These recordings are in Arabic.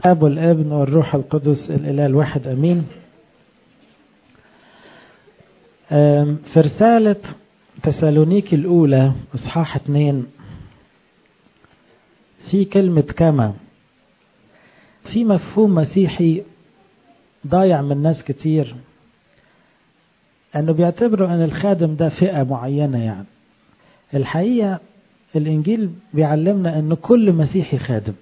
أبو الابن والروح القدس الإله الواحد أمين. في رسالة تسالونيكي الأولى إصحاح 2 في كلمة كما، في مفهوم مسيحي ضايع من ناس كتير، أنه بيعتبروا أن الخادم ده فئة معينة. يعني الحقيقة الإنجيل بيعلمنا أن كل مسيحي خادم،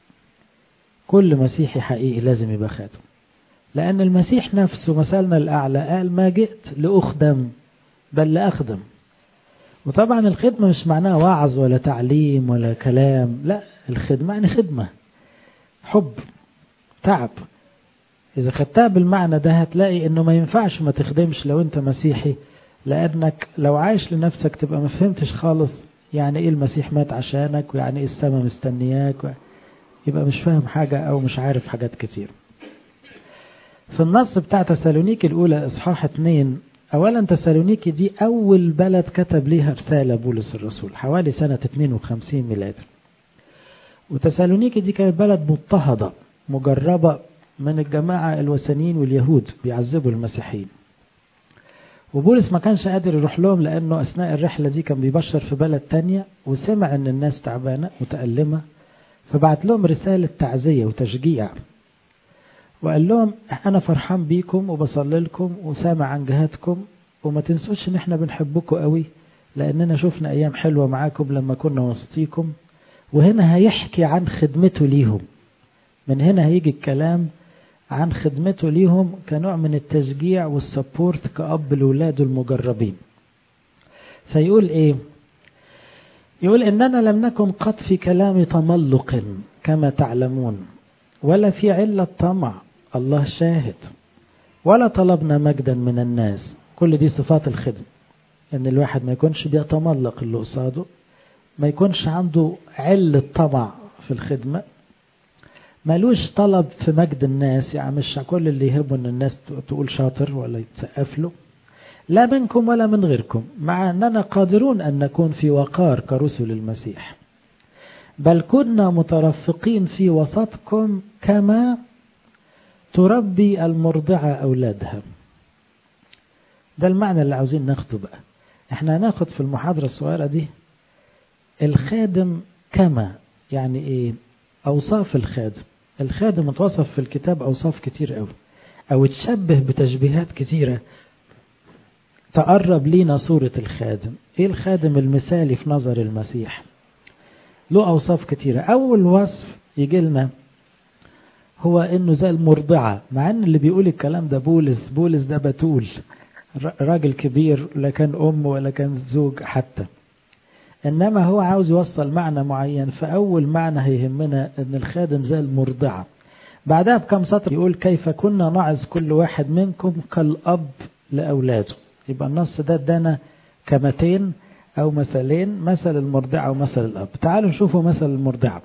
كل مسيحي حقيقي لازم يبقى خادم، لأن المسيح نفسه مثلنا الأعلى قال ما جئت لأخدم بل لأخدم. وطبعا الخدمة مش معناها وعظ ولا تعليم ولا كلام، لا، الخدمة يعني خدمة، حب، تعب. إذا خدتها بالمعنى ده هتلاقي إنه ما ينفعش ما تخدمش لو أنت مسيحي، لأنك لو عايش لنفسك تبقى ما فهمتش خالص يعني إيه المسيح مات عشانك، ويعني إيه السماء مستنياك، يبقى مش فاهم حاجة أو مش عارف حاجات كتير. في النص بتاع تسالونيكي الأولى إصحاح 2، أولا تسالونيكي دي أول بلد كتب ليها رسالة بولس الرسول حوالي سنة 52 ميلادي. وتسالونيكي دي كانت بلد مضطهدة مجربة من الجماعة الوثنيين واليهود بيعذبوا المسيحيين، وبولس ما كانش قادر يروح لهم لأنه أثناء الرحلة دي كان بيبشر في بلد تانية، وسمع أن الناس تعبانة متألمة، فبعت لهم رسالة تعزية وتشجيع، وقال لهم أنا فرحان بيكم وبصلي لكم وسامع عن جهادكم، وما تنسوش إن إحنا بنحبكم قوي لأننا شفنا أيام حلوة معاكم لما كنا وسطيكم. وهنا هيحكي عن خدمته ليهم، من هنا هيجي الكلام عن خدمته ليهم كنوع من التشجيع والسبورت كأب لولاده المجربين. فيقول إيه؟ يقول إننا لم نكن قط في كلام تملق كما تعلمون، ولا في علة طمع، الله شاهد، ولا طلبنا مجدا من الناس. كل دي صفات الخدمة، إن الواحد ما يكونش بيتملق اللي قصاده، ما يكونش عنده علة طمع في الخدمة، مالوش طلب في مجد الناس، يعني مش كل اللي يهبه ان الناس تقول شاطر ولا يتسقف له، لا منكم ولا من غيركم، مع أننا قادرون أن نكون في وقار كرسل المسيح، بل كنا مترفقين في وسطكم كما تربي المرضعة أولادها. ده المعنى اللي عاوزين ناخده بقى. احنا هناخد في المحاضرة الصغيرة دي الخادم كما، يعني ايه؟ أوصاف الخادم. الخادم اتوصف في الكتاب أوصاف كتير قوي، أو تشبه بتشبيهات كتيرة تقرب لينا صورة الخادم. ايه الخادم المثالي في نظر المسيح؟ له أوصاف كتيرة. أول وصف يجي لنا هو إنه زي المرضعة، مع إن اللي بيقول الكلام ده بولس ده بتول، راجل كبير، لا كان أم ولا كان زوج حتى، إنما هو عاوز يوصل معنى معين. فأول معنى هيهمنا إن الخادم زي المرضعة. بعدها بكم سطر يقول كيف كنا نعظ كل واحد منكم كالأب لأولاده. يبقى النص ده ادانا كمتين أو مثلين، مثل المرضعة ومثل الأب. تعالوا نشوفوا مثل المرضعة.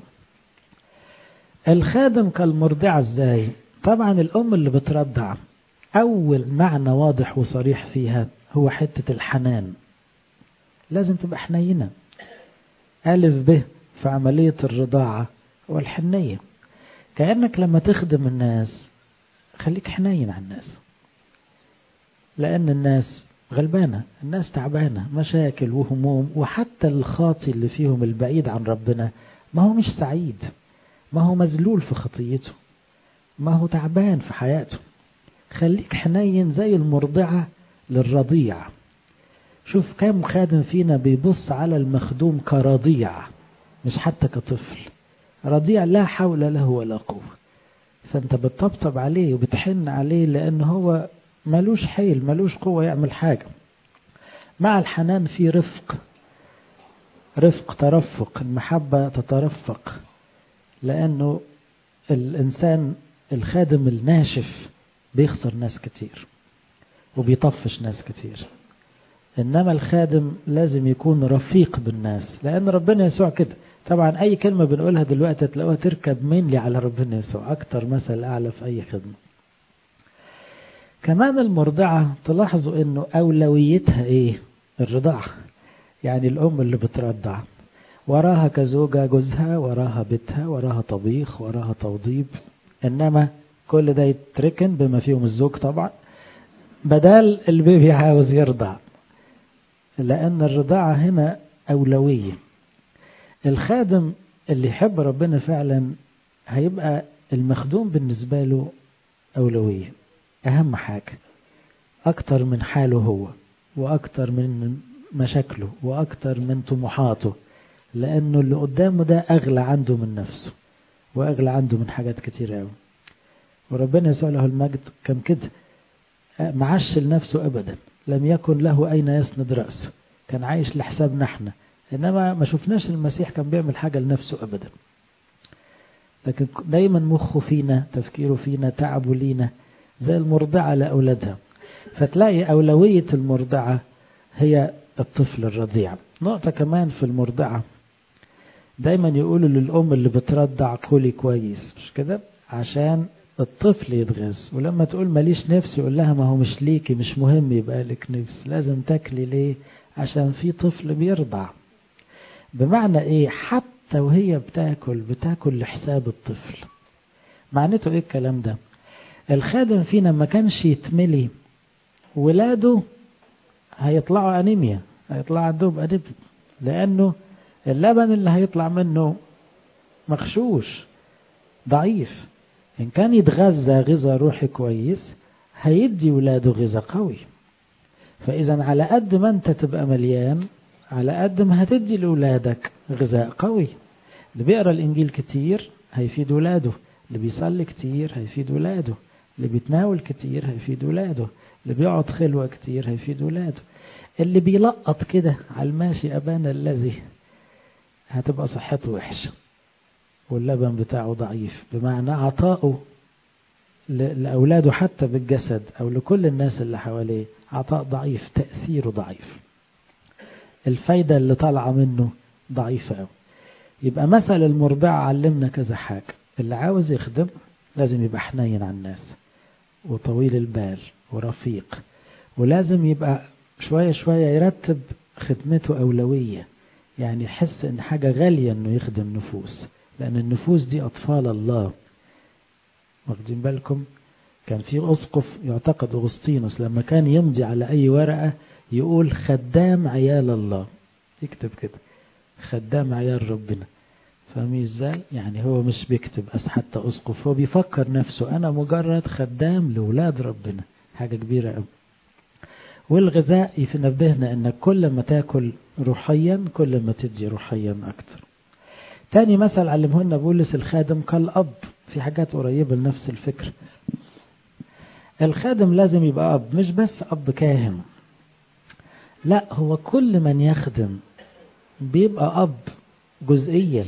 الخادم كالمرضعة ازاي؟ طبعا الأم اللي بترضع أول معنى واضح وصريح فيها هو حتة الحنان. لازم تبقى حنينة، ألف به في عملية الرضاعة والحنية. كأنك لما تخدم الناس خليك حنين على الناس، لأن الناس غلبانة، الناس تعبانة، مشاكل وهموم، وحتى الخاطي اللي فيهم البعيد عن ربنا ما هو مش سعيد، ما هو مذلول في خطيته، ما هو تعبان في حياته. خليك حنين زي المرضعة للرضيع. شوف كم خادم فينا بيبص على المخدوم كرضيع، مش حتى كطفل، رضيع لا حول له ولا قوة. فانت بتطبطب عليه وبتحن عليه لأنه هو ملوش حيل، ملوش قوة يعمل حاجة. مع الحنان في رفق، ترفق، المحبة تترفق، لأنه الإنسان الخادم الناشف بيخسر ناس كتير وبيطفش ناس كتير، إنما الخادم لازم يكون رفيق بالناس، لأن ربنا يسوع كده. طبعا أي كلمة بنقولها دلوقتي تلاقوها تركب مينلي على ربنا يسوع، أكتر مثل أعلى في أي خدمة. كمان المرضعة تلاحظوا إنه أولويتها إيه؟ الرضاعة. يعني الأم اللي بترضع وراها كزوجة جوزها، وراها بيتها، وراها طبيخ، وراها توضيب، إنما كل ده يتركن بما فيهم الزوج طبعا، بدل البيبي عاوز يرضع، لأن الرضاعة هنا أولوية. الخادم اللي يحب ربنا فعلا هيبقى المخدوم بالنسبة له أولوية، أهم حاجة، أكتر من حاله هو، وأكتر من مشاكله، وأكتر من طموحاته، لأنه اللي قدامه ده أغلى عنده من نفسه، وأغلى عنده من حاجات كتير أوي. وربنا يسوع له المجد كان كده، معش لنفسه أبدا، لم يكن له أين يسند رأسه، كان عايش لحسابنا احنا، إنما ما شفناش المسيح كان بيعمل حاجة لنفسه أبدا، لكن دايما مخه فينا، تفكيره فينا، تعبه لينا، زي المرضعة لأولادها. فتلاقي أولوية المرضعة هي الطفل الرضيع. نقطة كمان في المرضعة، دايما يقولوا للأم اللي بترضع كلي كويس، مش كده؟ عشان الطفل يتغذى. ولما تقول ماليش نفس يقول لها ما هو مش ليكي، مش مهم يبقى لك نفس، لازم تاكلي. ليه؟ عشان في طفل بيرضع. بمعنى ايه؟ حتى وهي بتاكل لحساب الطفل. معناته ايه الكلام ده؟ الخادم فينا ما كانش يتملي ولاده هيطلعوا انيميا، هيطلع عندهم انيميا، لانه اللبن اللي هيطلع منه مغشوش ضعيف. إن كان يتغذى غذاء روحي كويس هيدي ولاده غذاء قوي. فإذا على قد ما أنت تبقى مليان، على قد ما هتدي لولادك غذاء قوي. اللي بيقرأ الإنجيل كتير هيفيد ولاده، اللي بيصلي كتير هيفيد ولاده، اللي بيتناول كتير هيفيد ولاده، اللي بيقعد خلوة كتير هيفيد ولاده. اللي بيلقط كده على الماشي أبانا الذي هتبقى صحته وحشة واللبن بتاعه ضعيف، بمعنى عطاؤه لأولاده حتى بالجسد أو لكل الناس اللي حواليه عطاء ضعيف، تأثيره ضعيف، الفايدة اللي طالعة منه ضعيفة أوي. يبقى مثل المرضعة علمنا كذا حاجة. اللي عاوز يخدم لازم يبقى حنين على الناس وطويل البال ورفيق، ولازم يبقى شوية شوية يرتب خدمته أولوية، يعني يحس إن حاجة غالية إنه يخدم نفوس، لأن النفوس دي أطفال الله. واخدين بالكم؟ كان في أسقف يعتقد أغسطينوس لما كان يمضي على أي ورقة يقول خدام عيال الله، يكتب كده خدام عيال ربنا. فاهمين ازاي؟ يعني هو مش بيكتب بس حتى أسقف، هو بيفكر نفسه أنا مجرد خدام لولاد ربنا، حاجة كبيرة قوي. والغذاء ينبهنا أنك كل ما تاكل روحيا كل ما تدي روحيا أكتر. تاني مثل علمه لنا بولس، الخادم كالأب، في حاجات قريبة لنفس الفكر. الخادم لازم يبقى أب، مش بس أب كاهن، لا، هو كل من يخدم بيبقى أب جزئيا.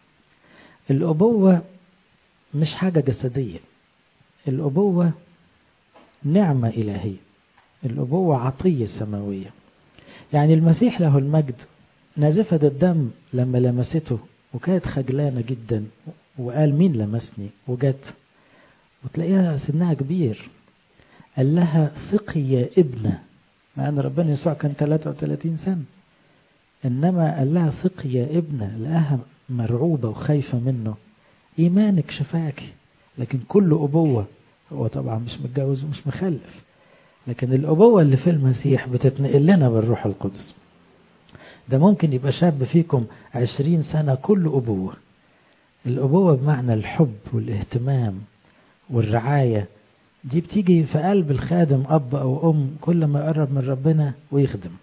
الأبوة مش حاجة جسدية، الأبوة نعمة إلهية، الأبوة عطية سماوية. يعني المسيح له المجد نازفة الدم لما لمسته وكانت خجلانة جدا وقال مين لمسني، وجت وتلاقيها سنها كبير، قال لها ثقي يا ابنة، مع أن ربنا يسوع كان 33 سنة، إنما قال لها ثقي يا ابنة، لقاها مرعوبة وخايفة منه، إيمانك شفاكي. لكن كل أبوة، هو طبعا مش متجوز ومش مخلف، لكن الأبوة اللي في المسيح بتتنقل لنا بالروح القدس. ده ممكن يبقى شاب فيكم 20 سنة كل أبوة. الأبوة بمعنى الحب والاهتمام والرعاية، دي بتيجي في قلب الخادم أب أو أم كل ما يقرب من ربنا ويخدم.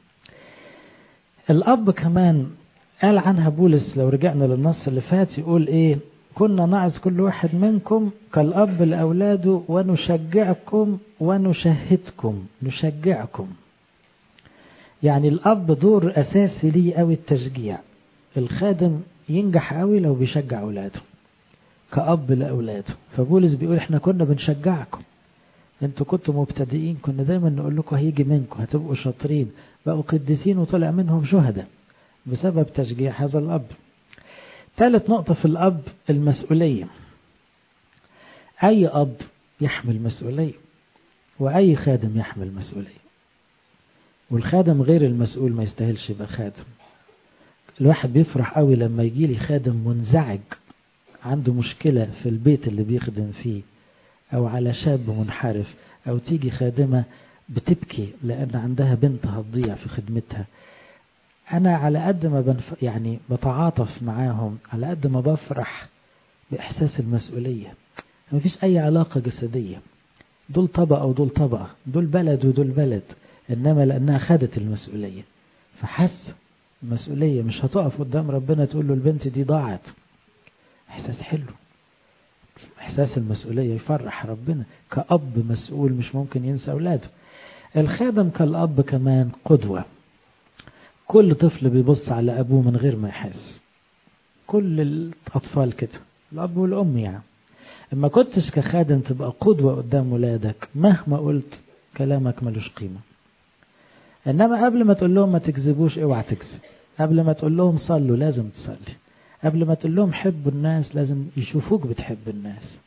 الأب كمان قال عنها بولس، لو رجعنا للنص اللي فات، يقول إيه؟ كنا نعظ كل واحد منكم كالأب لأولاده ونشجعكم ونشهدكم. نشجعكم يعني الأب دور أساسي ليه قوي التشجيع. الخادم ينجح قوي لو بيشجع أولاده كأب لأولاده. فبولس بيقول احنا كنا بنشجعكم، انتوا كنتوا مبتدئين، كنا دايما نقول لكم هيجي منكم، هتبقوا شاطرين، بقوا قديسين وطلع منهم شهداء بسبب تشجيع هذا الأب. ثالث نقطة في الأب المسؤولية. أي أب يحمل مسؤولية، وأي خادم يحمل مسؤولية، والخادم غير المسؤول ما يستاهلش يبقى خادم. الواحد بيفرح قوي لما يجي لي خادم منزعج عنده مشكلة في البيت اللي بيخدم فيه، أو على شاب منحرف، أو تيجي خادمة بتبكي لأن عندها بنت هتضيع في خدمتها، أنا على قد ما يعني بتعاطف معاهم، على قد ما بفرح بإحساس المسؤولية. ما فيش أي علاقة جسدية، دول طبقة ودول طبقة، دول بلد ودول بلد، إنما لأنها خدت المسؤولية فحس المسؤولية. مش هتقف قدام ربنا تقول له البنت دي ضاعت. إحساس حلو، إحساس المسؤولية يفرح ربنا. كأب مسؤول مش ممكن ينسى أولاده. الخادم كالأب كمان قدوة. كل طفل بيبص على أبوه من غير ما يحس، كل الأطفال كده، الأب والأم يعني. اما كنتش كخادم تبقى قدوة قدام ولادك، مهما قلت كلامك ملوش قيمة. انما قبل ما تقول لهم ما تكذبوش اوعى تكذب، قبل ما تقول لهم صلوا لازم تصلي، قبل ما تقول لهم حبوا الناس لازم يشوفوك بتحب الناس.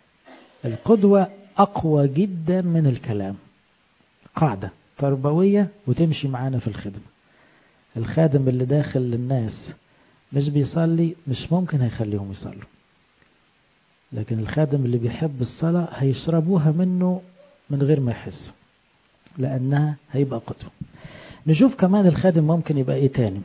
القدوة اقوى جدا من الكلام، قاعدة تربوية وتمشي معانا في الخدمة. الخادم اللي داخل للناس مش بيصلي مش ممكن هيخليهم يصلوا، لكن الخادم اللي بيحب الصلاة هيشربوها منه من غير ما يحسوا، لأنها هيبقى قدوة. نشوف كمان الخادم ممكن يبقى ايه تاني.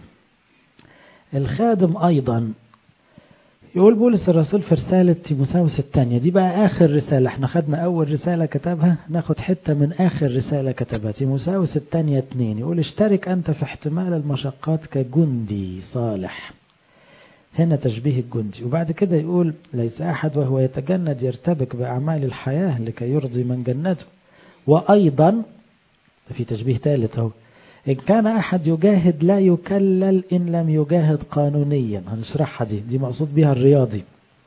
الخادم أيضا يقول بولس الرسول في رسالة تيموثاوس الثانية، دي بقى آخر رسالة، احنا خدنا أول رسالة كتبها، ناخد حتة من آخر رسالة كتبها. تيموثاوس الثانية 2 يقول اشترك أنت في احتمال المشقات كجندي صالح. هنا تشبيه الجندي. وبعد كده يقول ليس أحد وهو يتجند يرتبك بأعمال الحياة لكي يرضي من جنته. وأيضا في تشبيه ثالث اهو، إن كان أحد يجاهد لا يكلل إن لم يجاهد قانونيا. هنشرحها دي مقصود بها الرياضي.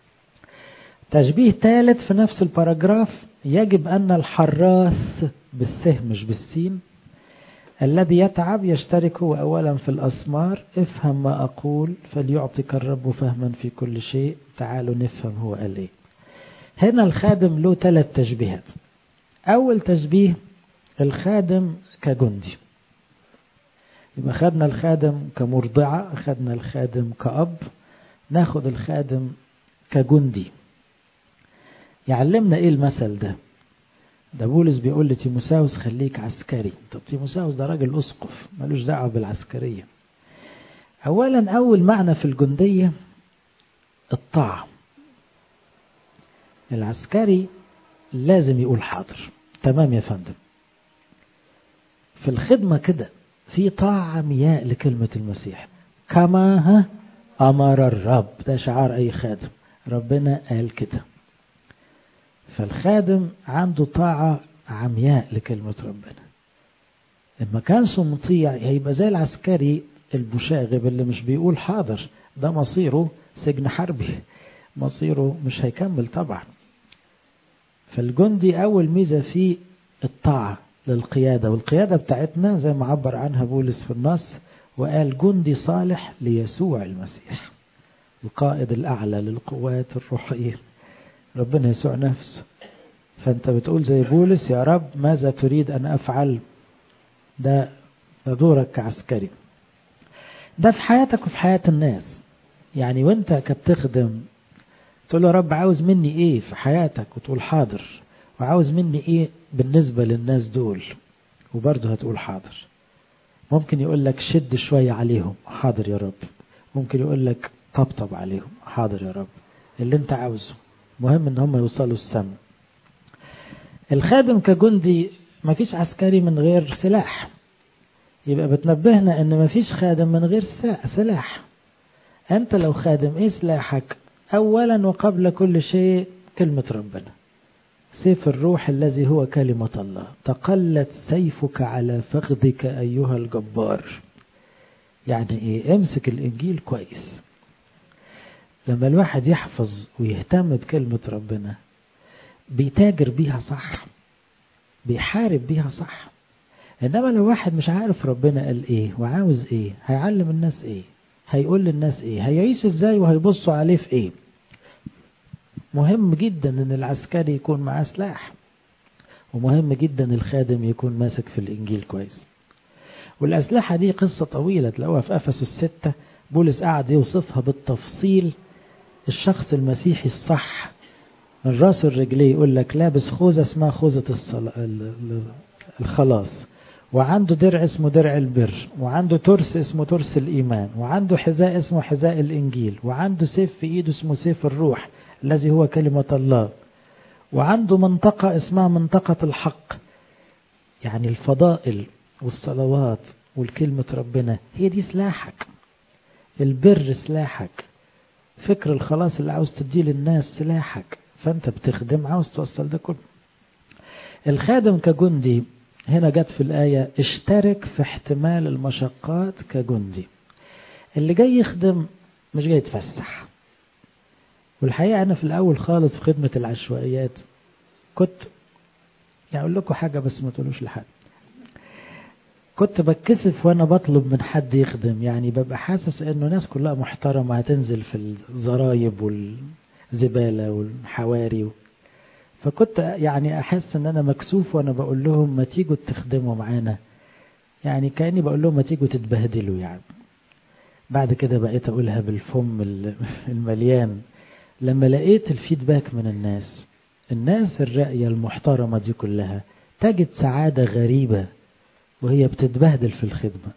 تشبيه ثالث في نفس الباراجراف، يجب أن الحراث بالث مش بالسين الذي يتعب يشترك هو أولا في الأسمار. افهم ما أقول فليعطيك الرب فهما في كل شيء. تعالوا نفهم هو قال ايه. هنا الخادم له 3 تشبيهات. أول تشبيه الخادم كجندي، يبقى خدنا الخادم كمرضعة، خدنا الخادم كأب، ناخد الخادم كجندي. يعلمنا ايه المثل ده؟ ده بولس بيقول لتيموثاوس خليك عسكري. طب تيموثاوس ده راجل أسقف ملوش دعوة بالعسكرية. أولا أول معنى في الجندية الطاعة. العسكري لازم يقول حاضر، تمام يا فندم. في الخدمة كده في طاعة عمياء لكلمة المسيح، كما أمر الرب. ده شعار أي خادم، ربنا قال كده. فالخادم عنده طاعة عمياء لكلمة ربنا. إما كانش مطيع هيبقى زي العسكري المشاغب اللي مش بيقول حاضر، ده مصيره سجن حربي، مصيره مش هيكمل طبعا. فالجندي أول ميزة فيه الطاعة للقيادة، والقيادة بتاعتنا زي ما عبر عنها بولس في النص وقال جندي صالح ليسوع المسيح، القائد الأعلى للقوات الروحية ربنا يسوع نفسه. فأنت بتقول زي بولس يا رب ماذا تريد أن أفعل؟ ده دورك كعسكري. ده في حياتك وفي حياة الناس. يعني وانت كبتخدم تقول له رب عاوز مني ايه في حياتك، وتقول حاضر، وعاوز مني ايه بالنسبة للناس دول، وبرضه هتقول حاضر. ممكن يقول لك شد شوية عليهم، حاضر يا رب. ممكن يقول لك طبطب عليهم، حاضر يا رب. اللي انت عاوزه، مهم ان هم يوصلوا السما. الخادم كجندي مفيش عسكري من غير سلاح، يبقى بتنبهنا ان مفيش خادم من غير سلاح. انت لو خادم ايه سلاحك؟ اولا وقبل كل شيء كلمة ربنا، سيف الروح الذي هو كلمة الله. تقلت سيفك على فخذك ايها الجبار. يعني ايه؟ امسك الانجيل كويس. لما الواحد يحفظ ويهتم بكلمة ربنا بيتاجر بيها صح، بيحارب بيها صح. انما لو واحد مش عارف ربنا قال ايه وعاوز ايه، هيعلم الناس ايه، هيقول للناس ايه، هيعيش ازاي، وهيبصوا عليه في ايه. مهم جدا ان العسكري يكون معاه سلاح، ومهم جدا الخادم يكون ماسك في الانجيل كويس. والاسلحة دي قصة طويلة تلاقوها في افسس 6، بولس قاعد يوصفها بالتفصيل الشخص المسيحي الصح من راسه الرجليه يقول لك لابس خوذة اسمها خوذة الخلاص، وعنده درع اسمه درع البر، وعنده ترس اسمه ترس الإيمان، وعنده حذاء اسمه حذاء الإنجيل، وعنده سيف في إيده اسمه سيف الروح الذي هو كلمة الله، وعنده منطقة اسمها منطقة الحق. يعني الفضائل والصلوات والكلمة ربنا هي دي سلاحك، البر سلاحك، فكر الخلاص اللي عاوز تديه للناس سلاحك، فأنت بتخدم عاوز توصل ده كله. الخادم كجندي هنا جت في الآية اشترك في احتمال المشقات كجندي. اللي جاي يخدم مش جاي يتفسح. والحقيقة أنا في الأول خالص في خدمة العشوائيات كنت يعني أقول لكم حاجة بس ما تقولوش لحد، كنت بتكسف وأنا بطلب من حد يخدم، يعني ببقى حاسس إنه ناس كلها محترمة هتنزل في الزرايب والزبالة والحواري، فكنت يعني أحس إن أنا مكسوف وأنا بقول لهم ما تيجوا تخدموا معانا، يعني كأني بقول لهم ما تيجوا تتبهدلوا يعني. بعد كده بقيت أقولها بالفم المليان لما لقيت الفيدباك من الناس الرأية المحترمة دي كلها تجد سعادة غريبة وهي بتتبهدل في الخدمة،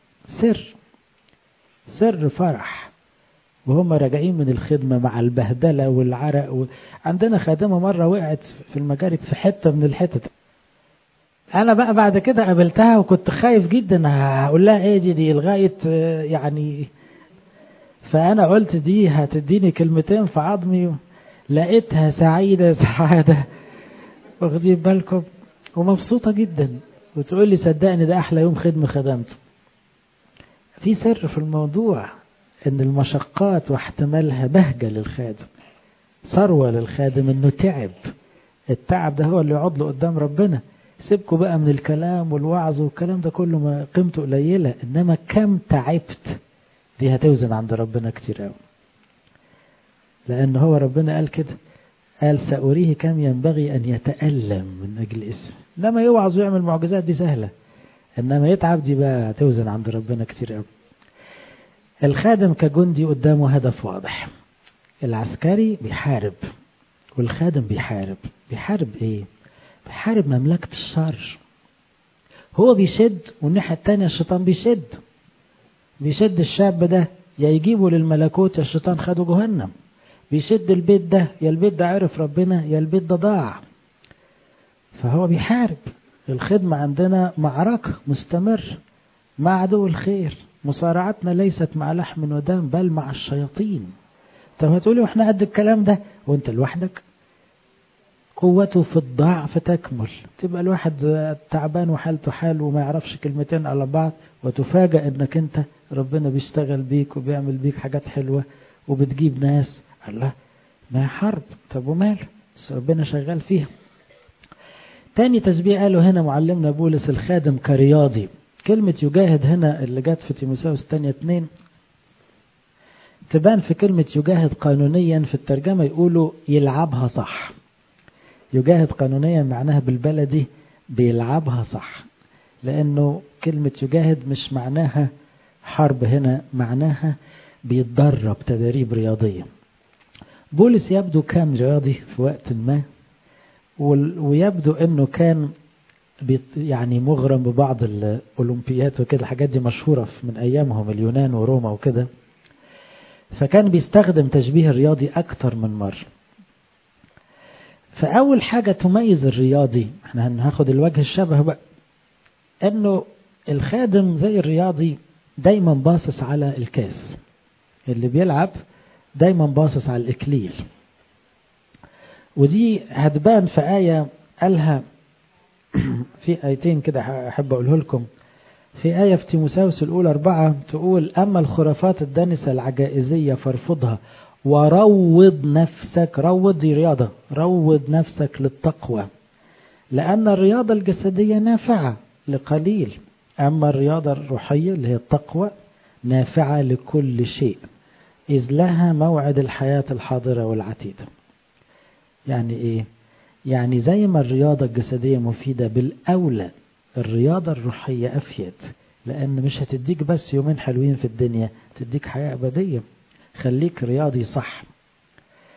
سر فرح وهم راجعين من الخدمة مع البهدلة والعرق عندنا خادمة مرة وقعت في المجاري في حتة من الحتت، أنا بقى بعد كده قابلتها وكنت خايف جدا هقول لها إيه دي لغاية يعني، فأنا قلت دي هتديني كلمتين في عظمي، لقيتها سعيدة سعادة واخدين بالكم ومبسوطة جدا، وتقول لي صدقني ده أحلى يوم خدمة خدمته. في سر في الموضوع ان المشقات واحتمالها بهجة للخادم، ثروة للخادم انه تعب، التعب ده هو اللي يقعد له قدام ربنا. سيبكوا بقى من الكلام والوعظ والكلام ده كله ما قيمته قليلة، انما كم تعبت دي هتوزن عند ربنا كتير قوي، لان هو ربنا قال كده، قال سأريه كم ينبغي ان يتألم من اجل اسم. انما يوعظ ويعمل معجزات دي سهلة، انما يتعب دي بقى هتوزن عند ربنا كتير قوي. الخادم كجندي قدامه هدف واضح، العسكري بيحارب والخادم بيحارب ايه؟ بيحارب مملكة الشر. هو بيشد والناحية التانية الشيطان بيشد الشاب ده يا يجيبه للملكوت يا الشيطان خده جهنم، بيشد البيت ده يا البيت ده عرف ربنا يا البيت ده ضاع، فهو بيحارب. الخدمة عندنا معركة مستمر مع عدو الخير، مصارعتنا ليست مع لحم ودم بل مع الشياطين. طب هتقولي واحنا قد الكلام ده وانت لوحدك؟ قوته في الضعف تكمل، تبقى الواحد تعبان وحالته حال وما يعرفش كلمتين على بعض، وتفاجأ انك انت ربنا بيشتغل بيك وبيعمل بيك حاجات حلوة وبتجيب ناس. الله، ما حرب، طب ومال، بس ربنا شغال فيها. تاني تشبيه قاله هنا معلمنا بولس الخادم كرياضي. كلمة يجاهد هنا اللي جات في تيموثاوس الثانية 2 تبان في كلمة يجاهد قانونيا، في الترجمة يقولوا يلعبها صح. يجاهد قانونيا معناها بالبلدي بيلعبها صح، لأنه كلمة يجاهد مش معناها حرب، هنا معناها بيتدرب تدريب رياضية. بولس يبدو كان رياضي في وقت ما، ويبدو أنه كان يعني مغرم ببعض الأولمبيات وكده، الحاجات دي مشهورة من أيامهم اليونان وروما وكده، فكان بيستخدم تشبيه الرياضي أكتر من مرة. فأول حاجة تميز الرياضي، احنا هناخد الوجه الشبه بقى، أنه الخادم زي الرياضي دايما باصص على الكاس، اللي بيلعب دايما باصص على الإكليل. ودي هتبان في آية قالها في آيتين كده أحب أقوله لكم. في آية في تيموثاوس الأولى 4 تقول أما الخرافات الدنسة العجائزية فارفضها وروض نفسك، روض دي رياضة، روض نفسك للتقوى، لأن الرياضة الجسدية نافعة لقليل، أما الرياضة الروحية اللي هي التقوى نافعة لكل شيء، إذ لها موعد الحياة الحاضرة والعتيدة. يعني إيه؟ يعني زي ما الرياضة الجسدية مفيدة، بالأولى الرياضة الروحية أفيد، لأن مش هتديك بس يومين حلوين في الدنيا، تديك حياة أبدية. خليك رياضي صح.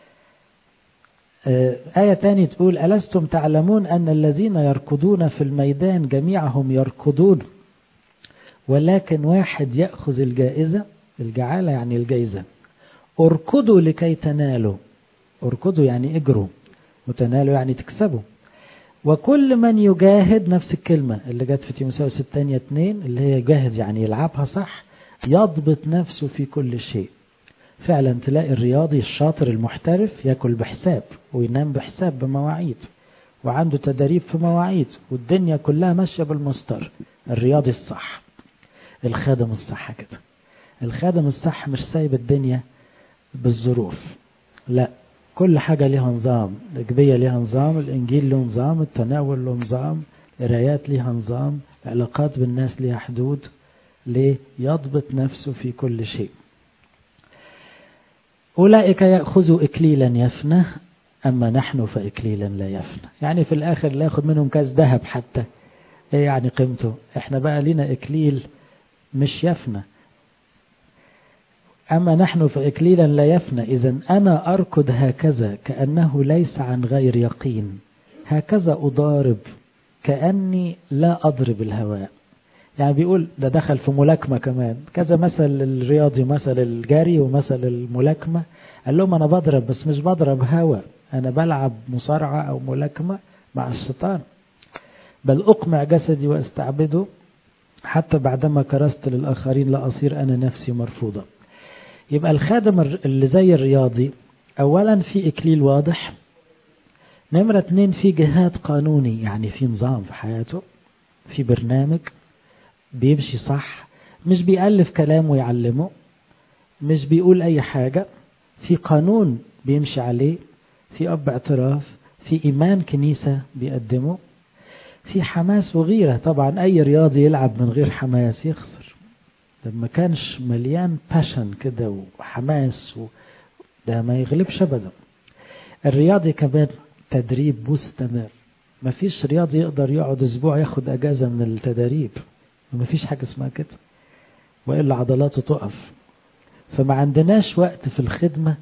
آية تانية تقول ألستم تعلمون أن الذين يركضون في الميدان جميعهم يركضون ولكن واحد يأخذ الجائزة. الجعالة يعني الجائزة. اركضوا لكي تنالوا. اركضوا يعني اجروا، وتنالوا يعني تكسبوا. وكل من يجاهد، نفس الكلمة اللي جت في تيموثاوس الثانية 2 اللي هي يجاهد يعني يلعبها صح، يضبط نفسه في كل شيء. فعلا تلاقي الرياضي الشاطر المحترف يأكل بحساب وينام بحساب بمواعيد وعنده تدريب في مواعيد والدنيا كلها ماشية بالمسطر. الرياضي الصح. الخادم الصح كده. الخادم الصح مش سايب الدنيا بالظروف، لا، كل حاجة ليها نظام. الإجبية ليها نظام، الإنجيل له نظام، التناول له نظام، القرايات ليها نظام، العلاقات بالناس ليها حدود. ليه؟ يضبط نفسه في كل شيء. أولئك يأخذوا إكليلا يفنى أما نحن فإكليلا لا يفنى. يعني في الآخر لا يأخذ منهم كاس ذهب حتى. إيه يعني قيمته؟ إحنا بقى لنا إكليل مش يفنى. أما نحن فإكليلا لا يفنى. إذن أنا أركض هكذا كأنه ليس عن غير يقين، هكذا أضارب كأني لا أضرب الهواء. يعني بيقول ده دخل في ملاكمة كمان. كذا مثل الرياضي، مثل الجري ومثل الملاكمة. قال لهم أنا بضرب، بس مش بضرب هواء، أنا بلعب مصارعة أو ملاكمة مع الشيطان. بل أقمع جسدي وأستعبده حتى بعدما كرست للآخرين لا أصير أنا نفسي مرفوضة. يبقى الخادم اللي زي الرياضي أولا في إكليل واضح. نمرة 2 في جهاد قانوني، يعني في نظام في حياته، في برنامج بيمشي صح، مش بيألف كلام ويعلمه، مش بيقول أي حاجة، في قانون بيمشي عليه، في أب اعتراف، في إيمان كنيسة بيقدمه، في حماس وغيرة. طبعا أي رياضي يلعب من غير حماس يخسر. لما كانش مليان باشن كده وحماس ده ما يغلبش أبدا. الرياضي كمان تدريب مستمر. ما فيش رياضي يقدر يقعد أسبوع ياخد أجازة من التدريب، ما فيش حاجة اسمها كده، وإلا عضلاته تقف. فما عندناش وقت في الخدمة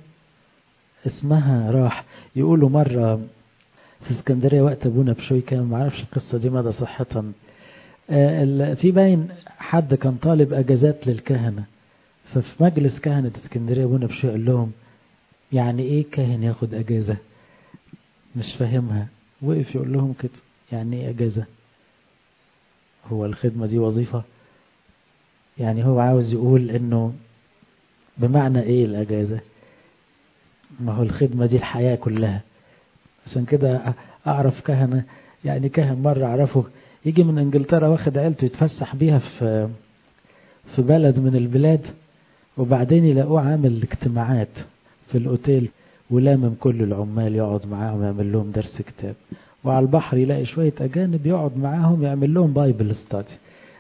اسمها راح. يقولوا مرة في اسكندرية وقت أبونا بشوي كان، ما عرفش القصة دي مدى صحتها، في باين حد كان طالب أجازات للكهنة، ففي مجلس كهنة اسكندرية أبونا بشوي قال لهم يعني إيه كاهن ياخد أجازة؟ مش فاهمها. وقف يقول لهم كده، يعني إيه أجازة؟ هو الخدمة دي وظيفة؟ يعني هو عاوز يقول إنه بمعنى إيه الأجازة؟ ما هو الخدمة دي الحياة كلها. عشان كده أعرف كهنة، يعني كاهن مرة أعرفه يجي من إنجلترا واخد عيلته يتفسح بيها في بلد من البلاد، وبعدين يلاقوه عامل اجتماعات في الأوتيل ولامم كل العمال يقعد معاهم يعمل لهم درس كتاب، وعلى البحر يلاقي شوية أجانب يقعد معاهم يعمل لهم بايبل ستادي.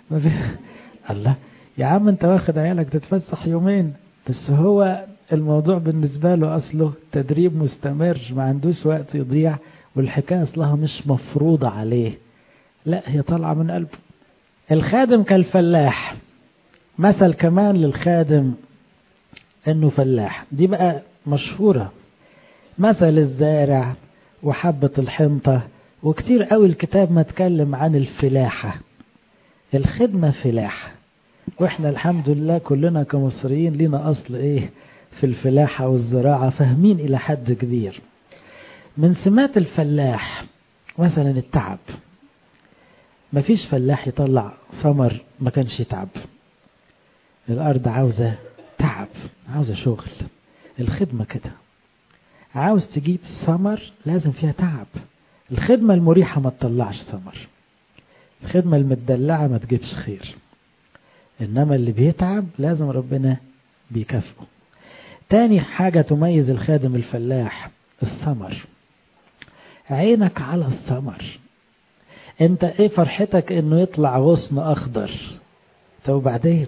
الله يا عم انت واخد عيالك تتفسح يومين بس. هو الموضوع بالنسبة له أصله تدريب مستمر، ما عندوش وقت يضيع، والحكاية أصلها مش مفروضة عليه، لا هي طالعة من قلبه. الخادم كالفلاح. مثل كمان للخادم انه فلاح، دي بقى مشهورة. مثل الزارع وحبة الحنطة، وكتير قوي الكتاب ما تكلم عن الفلاحة. الخدمة فلاحة، واحنا الحمد لله كلنا كمصريين لنا اصل ايه في الفلاحة والزراعة، فاهمين الى حد كبير. من سمات الفلاح مثلا التعب. مفيش فلاح يطلع ثمر ما كانش يتعب. الارض عاوزة تعب، عاوزة شغل. الخدمة كده، عاوز تجيب ثمر لازم فيها تعب. الخدمة المريحة ما تطلعش ثمر، الخدمة المدلعة ما تجيبش خير، إنما اللي بيتعب لازم ربنا بيكافئه. تاني حاجة تميز الخادم الفلاح الثمر. عينك على الثمر. انت ايه فرحتك انه يطلع غصن اخضر؟ طب وبعدين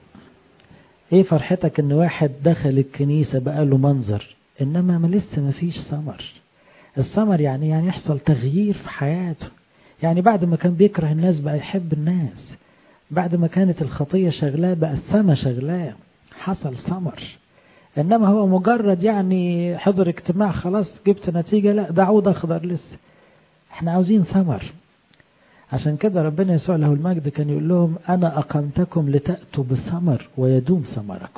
ايه فرحتك ان واحد دخل الكنيسة بقى له منظر، انما ما لسه ما فيش ثمر. الثمر يعني يحصل تغيير في حياته. يعني بعد ما كان بيكره الناس بقى يحب الناس، بعد ما كانت الخطية شغلاه بقى السما شغلاه، حصل ثمر. إنما هو مجرد يعني حضر اجتماع خلاص جبت نتيجة، لا، ده عود أخضر لسه. احنا عاوزين ثمر. عشان كده ربنا يسوع له المجد كان يقول لهم أنا أقمتكم لتأتوا بثمر ويدوم ثمركم.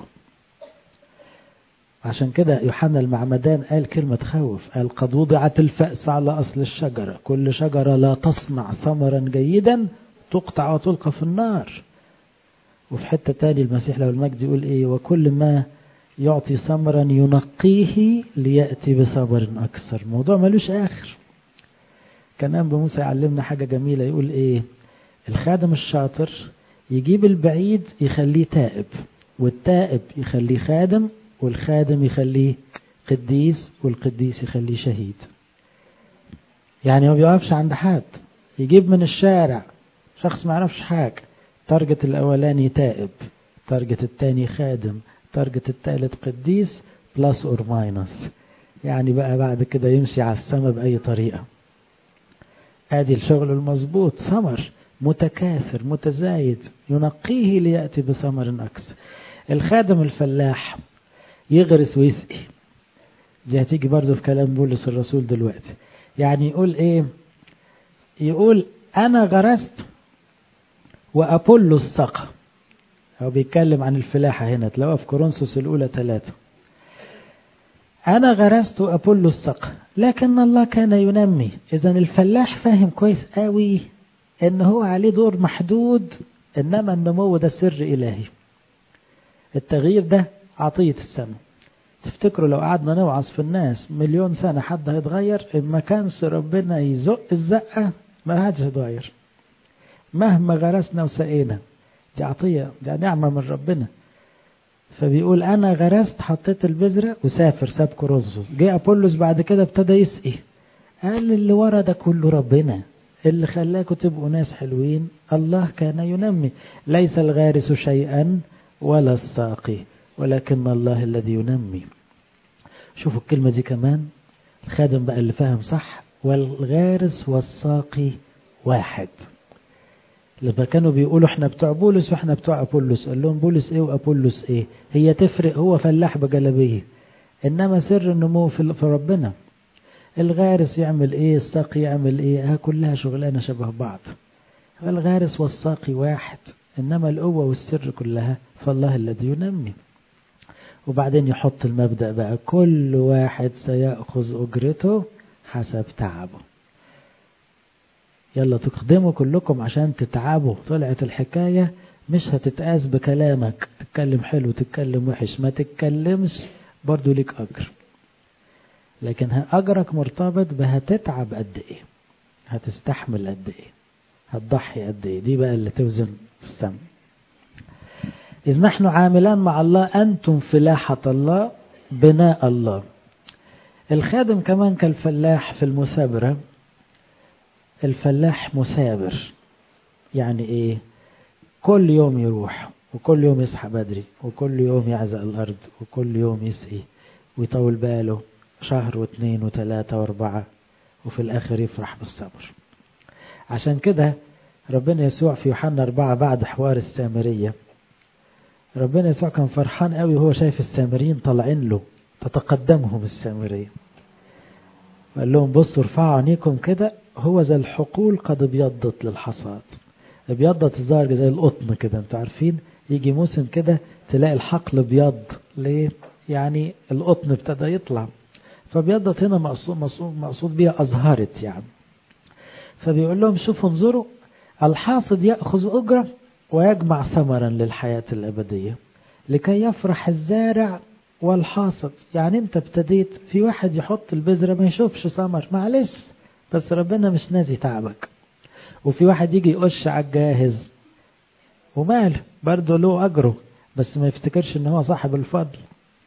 عشان كده يوحنا المعمدان قال كلمة تخوف، قال قد وضعت الفأس على أصل الشجرة، كل شجرة لا تصنع ثمرا جيدا تقطع وتلقى في النار. وفي حتة تاني المسيح له المجد يقول إيه، وكل ما يعطي ثمرا ينقيه ليأتي بثمر أكثر. الموضوع ملوش آخر. كان أنبا موسى يعلمنا حاجة جميلة، يقول إيه، الخادم الشاطر يجيب البعيد يخليه تائب، والتائب يخليه خادم، والخادم يخليه قديس، والقديس يخليه شهيد. يعني ما بيقفش عند حد، يجيب من الشارع شخص ما يعرفش حاجة، تارجت الأولاني تائب، تارجت التاني خادم، تارجت التالت قديس، بلس اور ماينس، يعني بقى بعد كده يمشي على السماء بأي طريقة. ادي الشغل المظبوط، ثمر متكاثر متزايد ينقيه ليأتي بثمر أكثر. الخادم الفلاح يغرس ويسقي، دي هتيجي برضو في كلام بولس الرسول دلوقتي. يعني يقول ايه، يقول انا غرست وأبولو سقى. هو بيتكلم عن الفلاحة هنا، تلاقوها في كورنثوس الأولى 3. أنا غرست وأبولو سقى لكن الله كان ينمي. إذا الفلاح فاهم كويس قوي إن هو عليه دور محدود، إنما النمو ده سر إلهي. التغيير ده عطية السماء. تفتكروا لو قعدنا نوعظ في الناس مليون سنة حد هيتغير؟ إما كانش ربنا يزق الزقة ما حدش هيتغير مهما غرسنا وسقينا. دي عطية، دي نعمة من ربنا. فبيقول أنا غرست، حطيت البذرة وسافر، ساب كورنثوس. جاء أبولس بعد كده ابتدى يسقي. قال اللي ورا ده كله ربنا، اللي خلاكم تبقوا ناس حلوين الله كان ينمي. ليس الغارس شيئا ولا الساقي ولكن الله الذي ينمي. شوفوا الكلمة دي كمان، الخادم بقى اللي فاهم صح، والغارس والساقي واحد. لما كانوا بيقولوا احنا بتوع بولس واحنا بتوع أبولس، قال لهم بولس ايه وأبولس ايه؟ هي تفرق؟ هو فلاح بجلبيه، انما سر النمو في ربنا. الغارس يعمل ايه، الساقي يعمل ايه، كلها شغلانة شبه بعض. الغارس والساقي واحد، انما القوة والسر كلها فالله الذي ينمي. وبعدين يحط المبدأ بقى، كل واحد سيأخذ أجرته حسب تعبه. يلا تقدموا كلكم عشان تتعبوا. طلعت الحكاية مش هتتقاس بكلامك، تتكلم حلو تتكلم وحش، ما تتكلمش برضو ليك أجر، لكن أجرك مرتبط بهتتعب قد إيه، هتستحمل قد إيه، هتضحي قد إيه. دي بقى اللي توزن السم. إذ نحن عاملان مع الله أنتم فلاحة الله بناء الله. الخادم كمان كالفلاح في المثابرة. الفلاح مثابر، يعني إيه؟ كل يوم يروح، وكل يوم يصحى بدري، وكل يوم يعزق الأرض، وكل يوم يسقي ويطول باله شهر واثنين وثلاثة واربعة، وفي الآخر يفرح بالصبر. عشان كده ربنا يسوع في يوحنا 4 بعد حوار السامرية، ربنا يسوع كان فرحان قوي وهو شايف السامريين طالعين له، تتقدمهم السامرية، قال لهم بصوا ارفعوا عينيكم كده، هو زي الحقول قد ابيضت للحصاد. ابيضت الظاهر زي القطن كده، انتوا عارفين يجي موسم كده تلاقي الحقل ابيض. ليه؟ يعني القطن ابتدى يطلع، فابيضت هنا مقصود بيها أزهرت يعني. فبيقول لهم شوفوا انظروا، الحاصد يأخذ أجرة ويجمع ثمرا للحياة الأبدية لكي يفرح الزارع والحاصد. يعني انت ابتديت، في واحد يحط البذرة ما يشوفش ثمر، معلش، بس ربنا مش ناسي تعبك. وفي واحد يجي يقش على الجاهز وماله، برضه له أجره، بس ما يفتكرش ان هو صاحب الفضل.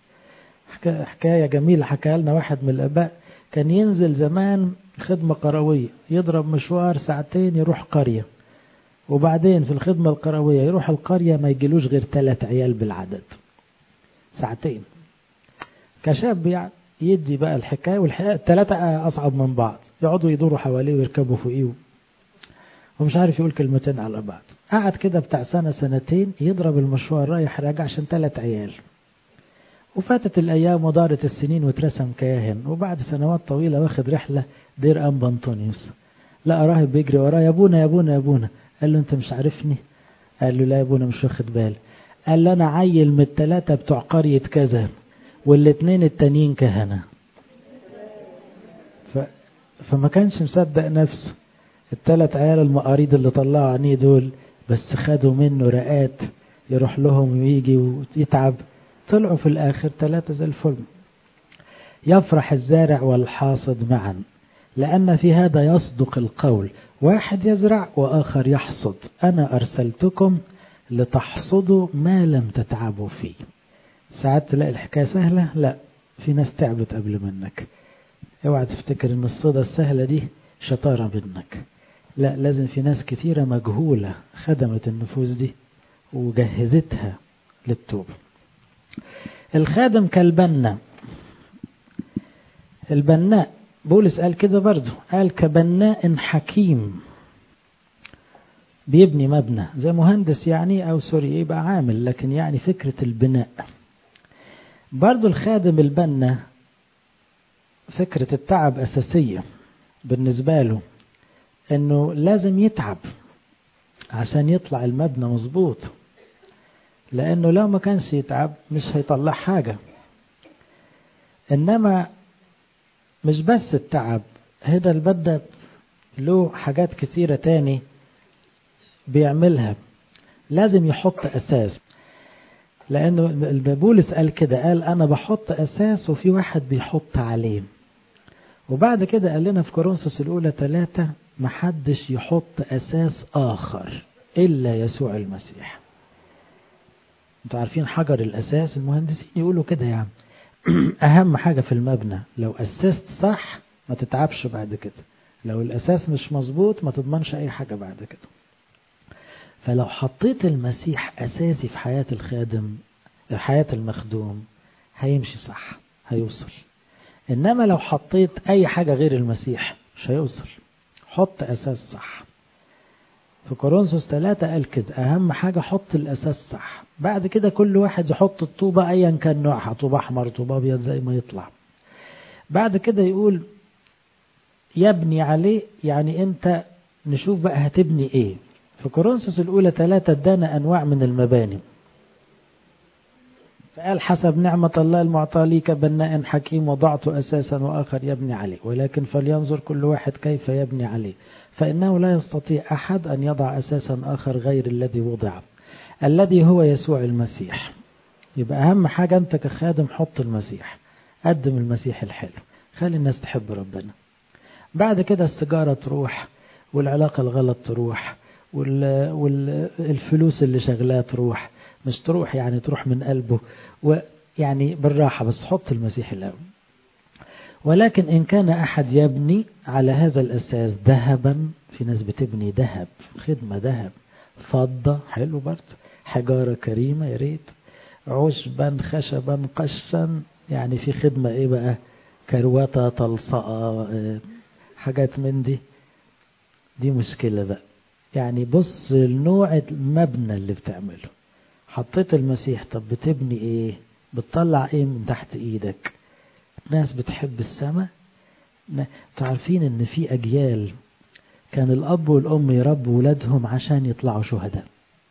حكاية جميلة حكاها لنا واحد من الآباء، كان ينزل زمان خدمة قروية، يضرب مشوار ساعتين يروح قرية، وبعدين في الخدمة القروية يروح القرية ما يجيلوش غير 3 عيال بالعدد، ساعتين كشاب يعني. يدي بقى الحكاية، والحكاية 3 أصعب من بعض، يقعدوا يدوروا حواليه ويركبوا فوقيه ومش عارف يقول كلمتين على بعض. قعد كده بتاع سنة سنتين يضرب المشوار رايح راجع عشان 3 عيال، وفاتت الأيام ودارت السنين واترسم كاهن، وبعد سنوات طويلة واخد رحلة دير أنبا أنطونيوس، لقى راهب بيجري وراه، يا ابونا يا ابونا يا ابونا. قال له انت مش عارفني؟ قال له لا يا ابونا مش واخد بالي. قال له انا عيل من الثلاثة بتوع قرية كذا والاثنين التانيين كهنة. فما كانش مصدق نفسه. الثلاث عيال المقاريض اللي طلعوا عينيه دول بس خدوا منه رقات يروح لهم ويجي ويتعب، طلعوا في الآخر 3 زي الفل. يفرح الزارع والحاصد معا، لأن في هذا يصدق القول، واحد يزرع وآخر يحصد، أنا أرسلتكم لتحصدوا ما لم تتعبوا فيه. ساعات تلاقي الحكاية سهلة، لا، في ناس تعبت قبل منك. اوعى تفتكر ان الصيدة السهلة دي شطارة منك، لا، لازم في ناس كتيرة مجهولة خدمت النفوس دي وجهزتها للتوبة. الخادم كالبنا. البناء بولس قال كده برضه، قال كبناء حكيم بيبني مبنى، زي مهندس يعني، او سوري يبقى عامل، لكن يعني فكرة البناء. برضه الخادم البنا فكرة التعب أساسية بالنسبة له، انه لازم يتعب عشان يطلع المبنى مظبوط، لانه لو ما كانش يتعب مش هيطلع حاجة. انما مش بس التعب، هذا البدأ له حاجات كثيرة تاني بيعملها. لازم يحط أساس، لأنه بولس قال كده، قال أنا بحط أساس وفي واحد بيحط عليه. وبعد كده قال لنا في كورنثوس الأولى 3 محدش يحط أساس آخر إلا يسوع المسيح. انتوا عارفين حجر الأساس، المهندسين يقولوا كده يعني أهم حاجة في المبنى، لو أسست صح ما تتعبش بعد كده، لو الأساس مش مظبوط ما تضمنش أي حاجة بعد كده. فلو حطيت المسيح أساسي في حياة الخادم، حياة المخدوم، هيمشي صح، هيوصل. إنما لو حطيت أي حاجة غير المسيح مش هيوصل. حط أساس صح. في كورنثوس 3 قال كده، أهم حاجة حط الأساس صح، بعد كده كل واحد يحط الطوبة أيا كان نوعها، طوبة أحمر طوبة أبيض زي ما يطلع. بعد كده يقول يبني عليه، يعني أنت نشوف بقى هتبني إيه. في كورنثوس الأولى 3 ادانا أنواع من المباني، فقال حسب نعمة الله المعطى لي كبناء حكيم وضعت أساسا وآخر يبني عليه، ولكن فلينظر كل واحد كيف يبني عليه، فإنه لا يستطيع أحد أن يضع أساسا آخر غير الذي وضع، الذي هو يسوع المسيح. يبقى أهم حاجة أنت كخادم حط المسيح، قدم المسيح الحلو، خلي الناس تحب ربنا. بعد كده السجارة تروح، والعلاقة الغلط تروح، والفلوس اللي شغلها تروح، مش تروح يعني تروح من قلبه، ويعني بالراحة، بس حط المسيح الأول. ولكن إن كان أحد يبني على هذا الأساس ذهبا، في ناس بتبني ذهب، خدمة ذهب، فضة حلو برضه، حجارة كريمة يا ريت، عشبا خشبا قشا، يعني في خدمة إيه بقى، كروتة طلصقة، حاجات من دي مشكلة بقى. يعني بص النوع المبنى اللي بتعمله، حطيت المسيح، طب بتبني ايه، بتطلع ايه من تحت ايدك؟ ناس بتحب السماء. تعرفين ان في اجيال كان الاب والام يربوا ولادهم عشان يطلعوا شهداء،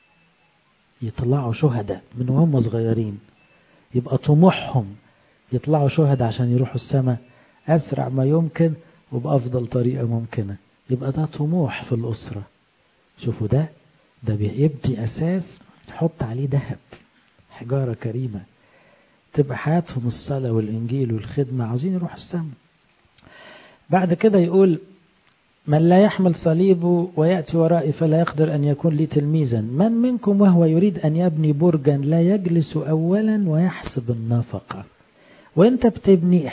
يطلعوا شهداء من وهم صغيرين، يبقى طموحهم يطلعوا شهداء عشان يروحوا السماء اسرع ما يمكن وبافضل طريقة ممكنة. يبقى ده طموح في الاسرة. شوفوا ده بيبني أساس تحط عليه ذهب، حجارة كريمة، تبقى حياتهم الصلاة والإنجيل والخدمة، عاوزين يروحوا السماء. بعد كده يقول من لا يحمل صليبه ويأتي ورائي فلا يقدر أن يكون لي تلميذا. من منكم وهو يريد أن يبني برجا لا يجلس أولا ويحسب النفقة. وانت بتبني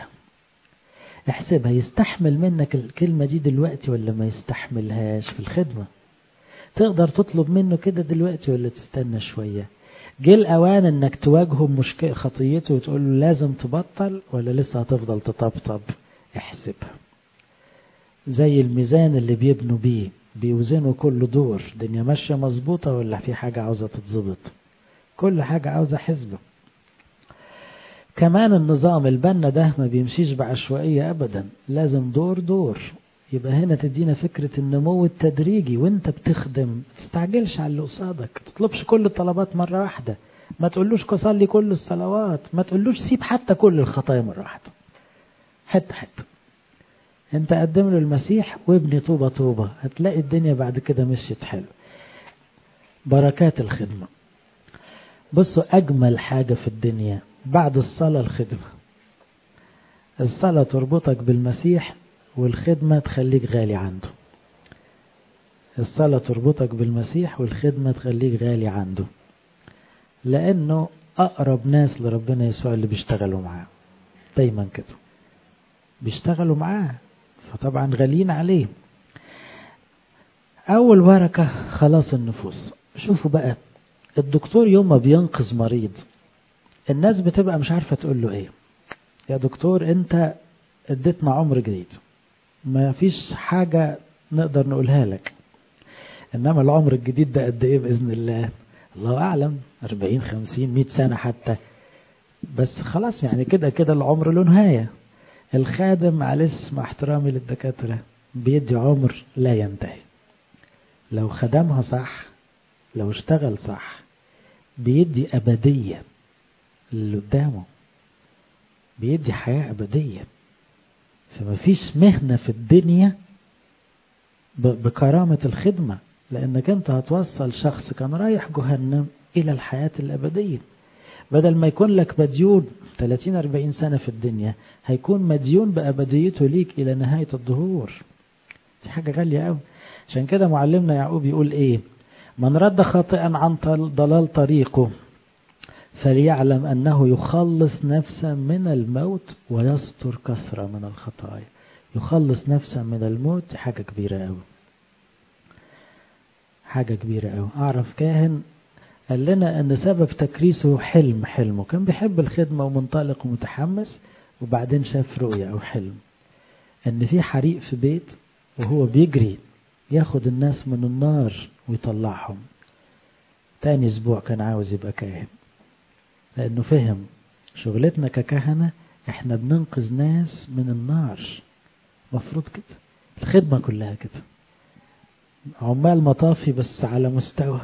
احسبها، يستحمل منك الكلمة دي دلوقتي ولا ما يستحملهاش في الخدمة؟ تقدر تطلب منه كده دلوقتي ولا تستنى شوية؟ جه الأوان انك تواجهه مشكلة خطيته وتقول له لازم تبطل، ولا لسه هتفضل تطبطب؟ احسبها. زي الميزان اللي بيبنوا بيه، بيوزنوا كل دور، الدنيا ماشية مظبوطة ولا في حاجة عاوزة تتظبط؟ كل حاجة عاوزة حسبة. كمان النظام البنا ده ما بيمشيش بعشوائية أبدا، لازم دور دور. يبقى هنا تدينا فكرة النمو التدريجي، وانت بتخدم تستعجلش على اللي قصادك، تطلبش كل الطلبات مرة واحدة، ما تقولوش صلي كل الصلوات، ما تقولوش سيب حتى كل الخطايا مرة واحدة، حتة حتة. انت قدم له المسيح وابني طوبة طوبة، هتلاقي الدنيا بعد كده مشيت حلو. بركات الخدمة. بصوا أجمل حاجة في الدنيا بعد الصلاة الخدمة. الصلاة تربطك بالمسيح، والخدمة تخليك غالي عنده. الصلاة تربطك بالمسيح، والخدمة تخليك غالي عنده، لأنه أقرب ناس لربنا يسوع اللي بيشتغلوا معاه. دايما كده بيشتغلوا معاه، فطبعا غاليين عليه. أول بركة خلاص النفوس. شوفوا بقى، الدكتور يوم ما بينقذ مريض الناس بتبقى مش عارفة تقول له ايه. يا دكتور انت اديتنا عمر جديد، ما فيش حاجة نقدر نقولها لك، انما العمر الجديد ده قد ايه بإذن الله؟ الله اعلم، 40 50 100 سنة حتى، بس خلاص يعني كده كده العمر له نهاية. الخادم معلش مع احترامي للدكاترة بيدي عمر لا ينتهي، لو خدمها صح، لو اشتغل صح بيدي أبدية اللي قدامه، بيدي حياة أبدية. فما فيش مهنة في الدنيا بكرامة الخدمة، لأنك أنت هتوصل شخص كان رايح جهنم إلى الحياة الأبدية. بدل ما يكون لك مديون 30-40 سنة في الدنيا، هيكون مديون بأبديته ليك إلى نهاية الدهور. دي حاجة غالية أوي. عشان كده معلمنا يعقوب يقول إيه؟ من رد خاطئا عن ضلال طريقه فليعلم أنه يخلص نفسا من الموت ويستر كثرة من الخطايا. يخلص نفسا من الموت، حاجة كبيرة أوي، حاجة كبيرة أوي. أعرف كاهن قال لنا أن سبب تكريسه حلمه، كان بيحب الخدمة ومنطلق ومتحمس، وبعدين شاف رؤية أو حلم أن في حريق في بيت وهو بيجري ياخد الناس من النار ويطلعهم. تاني أسبوع كان عاوز يبقى كاهن، لأنه فهم شغلتنا ككهنة احنا بننقذ ناس من النار. مفروض كده الخدمة كلها كده، عمال مطافي بس على مستوى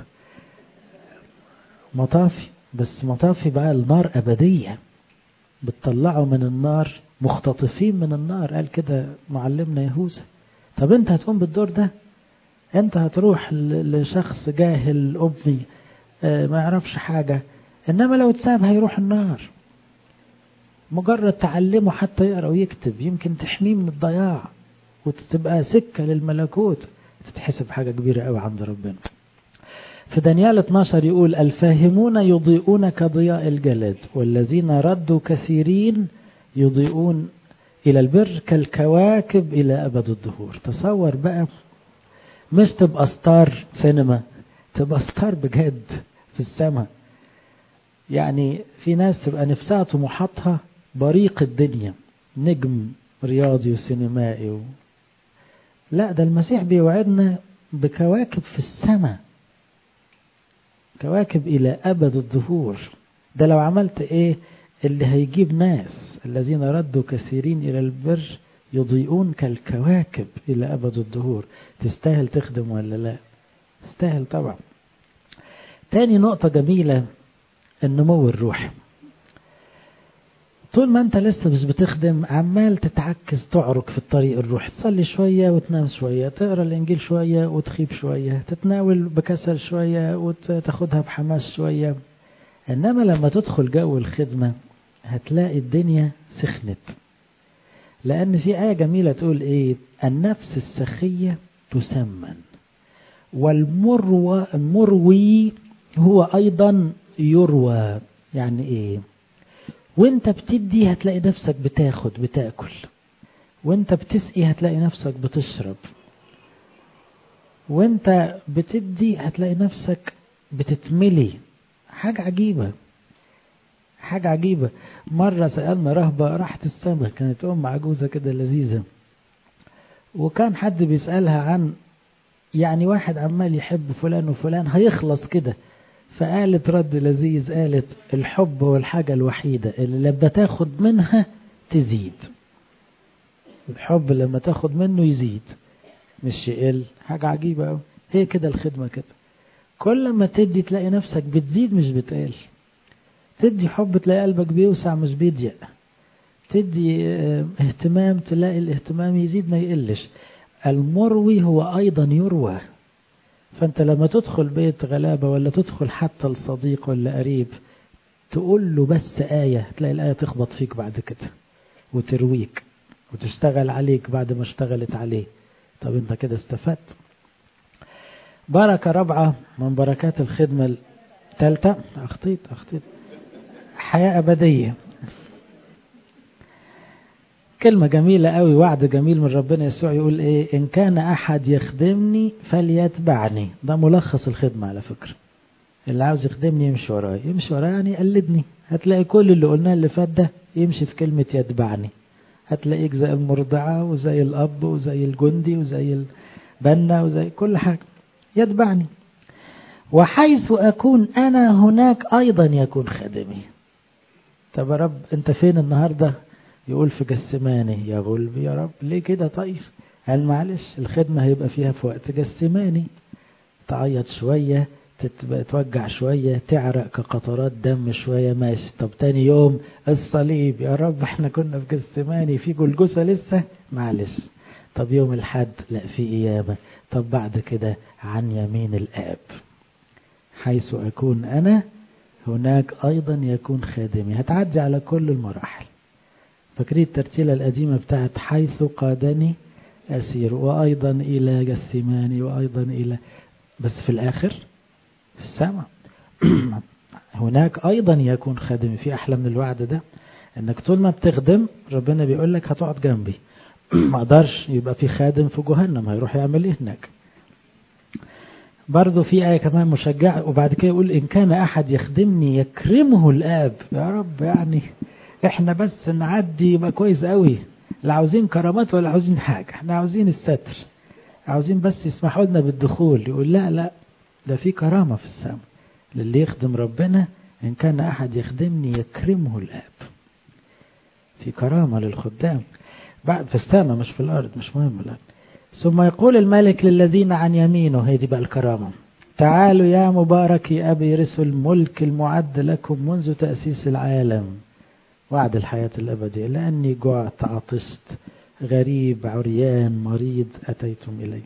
مطافي، بس مطافي بقى النار أبدية، بتطلعوا من النار مختطفين من النار، قال كده معلمنا يهوذا. طب انت هتقوم بالدور ده؟ انت هتروح لشخص جاهل أمي ما يعرفش حاجة، إنما لو اتساب هيروح النار. مجرد تعلمه حتى يقرأ ويكتب يمكن تحميه من الضياع وتبقى سكة للملكوت، تتحسب حاجة كبيرة قوي عند ربنا. في دانيال 12 يقول الفاهمون يضيئون كضياء الجلد، والذين ردوا كثيرين يضيئون إلى البر كالكواكب إلى أبد الدهور. تصور بقى، مش تبقى ستار سينما، تبقى ستار بجد في السماء. يعني في ناس تبقى نفسها طموحاتها بريق الدنيا، نجم رياضي وسينمائي لا، ده المسيح بيوعدنا بكواكب في السماء، كواكب إلى أبد الدهور. ده لو عملت إيه اللي هيجيب ناس، الذين ردوا كثيرين إلى البر يضيئون كالكواكب إلى أبد الدهور. تستاهل تخدم ولا لا؟ تستاهل طبعا. تاني نقطة جميلة، النمو الروحي. طول ما انت لسه مش بتخدم عمال تتعكس تعرق في الطريق الروحي، تصلي شوية وتنام شوية، تقرأ الإنجيل شوية وتخيب شوية، تتناول بكسل شوية وتاخدها بحماس شوية. إنما لما تدخل جو الخدمة هتلاقي الدنيا سخنت، لأن في آية جميلة تقول إيه؟ النفس السخية تسمن، والمروي هو أيضا يروى. يعني إيه؟ وانت بتدي هتلاقي نفسك بتاكل، وانت بتسقي هتلاقي نفسك بتشرب، وانت بتدي هتلاقي نفسك بتتملي. حاجة عجيبة، حاجة عجيبة. مرة سألنا رهبة راحت السما، كانت أم عجوزة كده لذيذة، وكان حد بيسألها عن يعني واحد عمال يحب فلان وفلان هيخلص كده، فقالت رد لذيذ، قالت الحب هو الحاجة الوحيدة اللي لما تاخد منها تزيد. الحب لما تاخد منه يزيد مش يقل. حاجة عجيبة أوي. هي كده الخدمة كده، كل ما تدي تلاقي نفسك بتزيد مش بتقل. تدي حب تلاقي قلبك بيوسع مش بيضيق. تدي اهتمام تلاقي الاهتمام يزيد ما يقلش. المروي هو أيضا يروى. فأنت لما تدخل بيت غلابة ولا تدخل حتى الصديق ولا قريب تقول له بس آية، تلاقي الآية تخبط فيك بعد كده وترويك وتشتغل عليك بعد ما اشتغلت عليه. طب انت كده استفدت. بركة رابعة من بركات الخدمة الثالثة، أخطيت حياة أبدية. كلمة جميلة قوي، وعد جميل من ربنا يسوع، يقول ايه؟ إن كان أحد يخدمني فليتبعني. ده ملخص الخدمة على فكرة. اللي عاوز يخدمني يمشي وراي. يمشي وراي يعني يقلدني. هتلاقي كل اللي قلناه اللي فات ده يمشي في كلمة يتبعني. هتلاقيك زي المرضعة وزي الأب وزي الجندي وزي البنا وزي كل حاجة. يتبعني. وحيث أكون أنا هناك أيضا يكون خادمي. طب يا رب أنت فين النهاردة؟ يقول في جسماني يا غلبي. يا رب ليه كده؟ طيب قال معلش الخدمة هيبقى فيها في وقت جسماني، تعيط شوية، تتوجع شوية، تعرق كقطرات دم شوية، ماشي. طب تاني يوم الصليب، يا رب احنا كنا في جسماني في جلجسة لسه، معلش. طب يوم الحد لا في إيابة. طب بعد كده عن يمين الآب. حيث أكون أنا هناك أيضا يكون خادمي. هتعدي على كل المراحل. فاكرين الترتيلة القديمة بتاعت حيث قادني أسير، وأيضا إلى جثماني، وأيضا إلى، بس في الآخر في السماء هناك أيضا يكون خادمي. في أحلى من الوعد ده؟ إنك طول ما بتخدم ربنا بيقول لك هتقعد جنبي. ما قدرش يبقى في خادم في جهنم، هيروح يعمل إيه هناك؟ برضو في آية كمان مشجعة، وبعد كده يقول إن كان أحد يخدمني يكرمه الآب. يا رب يعني إحنا بس نعدي يبقى كويس قوي. لا عاوزين كرامات ولا عاوزين حاجة، إحنا عاوزين الستر، عاوزين بس يسمحوا لنا بالدخول. يقول لا ده في كرامة في السماء للي يخدم ربنا. إن كان أحد يخدمني يكرمه الآب. في كرامة للخدام بعد في السماء مش في الأرض، مش مهم الأرض. ثم يقول الملك للذين عن يمينه، هي دي بقى الكرامة، تعالوا يا مبارك أبي رثوا الملك المعد لكم منذ تأسيس العالم، وعد الحياة الأبدية، لأني جعت عطست غريب عريان مريض أتيتم إلي.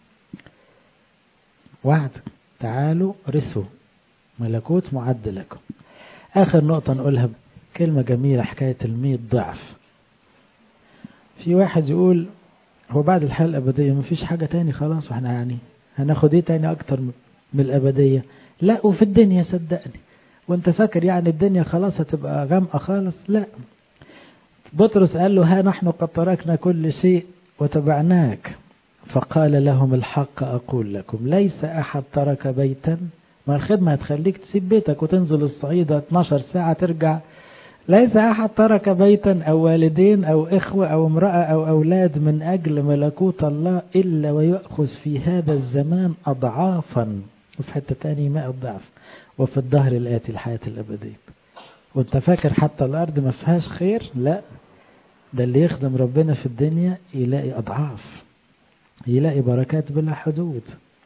وعد تعالوا رثوا ملكوت معد لكم. آخر نقطة نقولها كلمة جميلة، حكاية 100 ضعف. في واحد يقول هو بعد الحياة الأبدية مفيش حاجة تاني خلاص، واحنا يعني هناخد ايه تاني أكتر من الأبدية؟ لا، وفي الدنيا صدقني وانت فاكر يعني الدنيا خلاص هتبقى غامقة خالص؟ لا. بطرس قال له ها نحن قد تركنا كل شيء وتبعناك. فقال لهم الحق أقول لكم ليس أحد ترك بيتا، ما الخدمة هتخليك تسيب بيتك وتنزل الصعيدة 12 ساعة ترجع. ليس أحد ترك بيتا أو والدين أو إخوة أو امرأة أو أولاد من أجل ملكوت الله إلا ويأخذ في هذا الزمان أضعافا، وفي حتة تاني 100 ضعف، وفي الظهر الآتي الحياة الأبدية. وانت فاكر حتى الأرض ما فيهاش خير؟ لا، ده اللي يخدم ربنا في الدنيا يلاقي أضعاف، يلاقي بركات بلا حدود.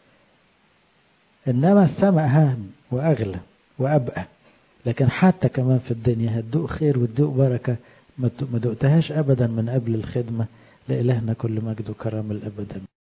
إنما السماء أهم وأغلى وأبقى، لكن حتى كمان في الدنيا هتدوق خير وتدوق بركة ما دقتهاش أبدا من قبل الخدمة. لإلهنا كل مجد وكرم الأبد.